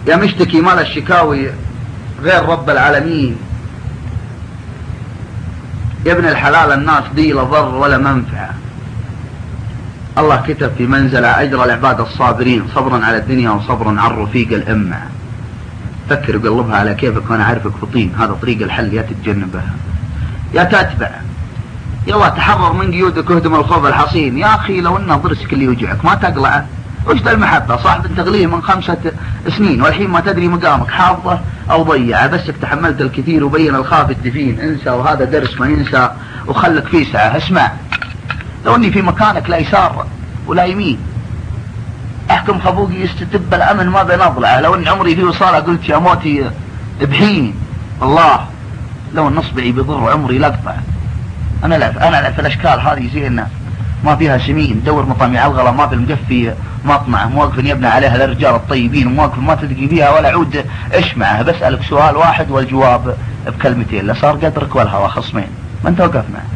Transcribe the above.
يا مشتكي مال الشكاوي غير رب العالمين. يا ابن الحلال الناس دي لا ضر ولا منفعة. الله كتب في منزلة أجر العباد الصابرين صبرا على الدنيا وصبرا على الرفيق الأمة. فكر وقلبها على كيفك وأنا عارفك فطين. هذا طريق الحل، يا تتجنبها يا تتبع. يلا تحرر من قيودك واهدم الخوف الحصين. يا أخي لو أنه ضرسك اللي يوجعك ما تقلعه. وش ذا المحبة؟ صاحب تغليه من 5 سنين والحين ما تدري مقامك، حافظه أو ضيعه، بسك تحملت الكثير وبين الخاف الدفين. انسى وهذا درس ما ينسى وخلك فيه سعة. اسمع، لو اني في مكانك لا يسار ولا يمين احكم خفوقي يستتب الامن ما بين اضلعه. لو ان عمري فيه وصالة قلت يا موتي ابحيني. الله لو النصبعي بضر عمري لاقطع. انا العب الاشكال هذه زينة ما فيها سمين. دور مطامع الغلا ما في المقفي مطمعه. موقف يبنى عليها الرجال الطيبين وموقف ما تدقي فيها ولا عود. اسمعه بسألك سؤال واحد والجواب بكلمتين. لا صار قدرك والهوى خصمين ما انت وقف معه.